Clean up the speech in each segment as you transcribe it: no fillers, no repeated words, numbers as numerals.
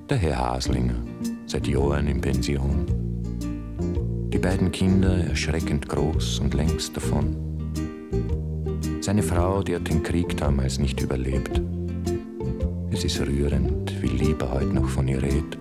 Der Herr Haslinger, seit Jahren in Pension. Die beiden Kinder erschreckend groß und längst davon. Seine Frau, die hat den Krieg damals nicht überlebt. Es ist rührend, wie lieb er heute noch von ihr redet.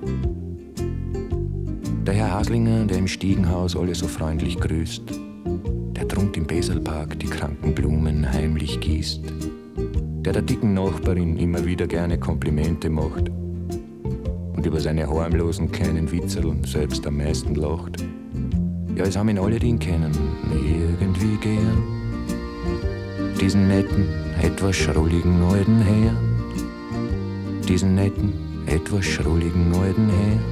Der Herr Haslinger, der im Stiegenhaus alle so freundlich grüßt, der drunten im Beselpark die kranken Blumen heimlich gießt, der dicken Nachbarin immer wieder gerne Komplimente macht und über seine harmlosen kleinen Witzeln selbst am meisten lacht. Ja, es haben ihn alle, die ihn kennen, irgendwie gern. Diesen netten, etwas schrulligen alten Herrn. Diesen netten, etwas schrulligen alten Herrn.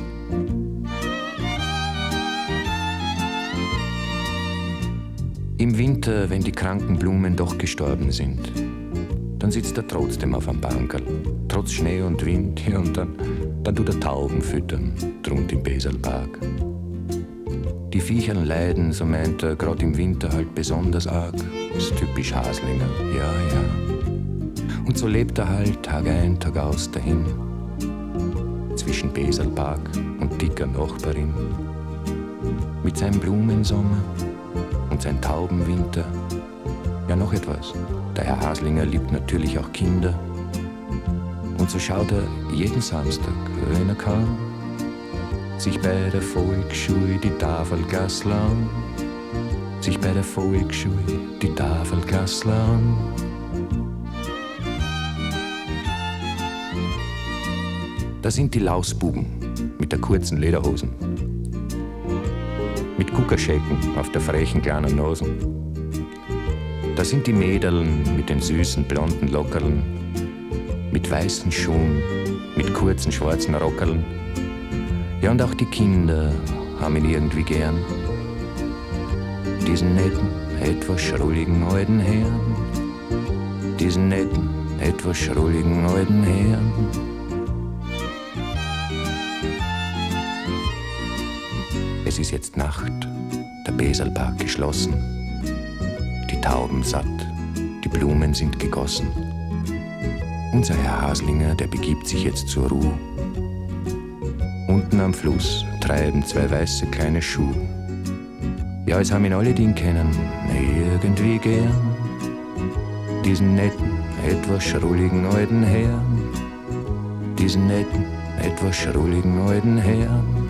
Im Winter, wenn die kranken Blumen doch gestorben sind, dann sitzt er trotzdem auf am Bankerl, trotz Schnee und Wind, ja, und dann tut er Tauben füttern, drunt im Beselpark. Die Viecherl leiden, so meint er, grad im Winter halt besonders arg. Ist typisch Haslinger, ja, ja. Und so lebt er halt Tag ein, Tag aus dahin, zwischen Beselpark und dicker Nachbarin. Mit seinem Blumensommer und seinem Taubenwinter. Ja, noch etwas. Der Herr Haslinger liebt natürlich auch Kinder. Und so schaut er jeden Samstag, wenn er kann, sich bei der Volksschule die Tafelgassl an. Sich bei der Volksschule die Tafelgassl an. Da sind die Lausbuben mit der kurzen Lederhosen, mit Kuckerschäcken auf der frechen kleinen Nasen. Da sind die Mäderln mit den süßen blonden Lockerln, mit weißen Schuhen, mit kurzen schwarzen Rockerln. Ja, und auch die Kinder haben ihn irgendwie gern. Diesen netten, etwas schrulligen alten Herrn. Diesen netten, etwas schrulligen alten Herrn. Es ist jetzt Nacht, der Beselpark geschlossen. Die Tauben satt, die Blumen sind gegossen. Unser Herr Haslinger, der begibt sich jetzt zur Ruhe. Unten am Fluss treiben zwei weiße kleine Schuhe. Ja, es haben ihn alle, die ihn kennen, irgendwie gern. Diesen netten, etwas schrulligen alten Herrn. Diesen netten, etwas schrulligen alten Herrn.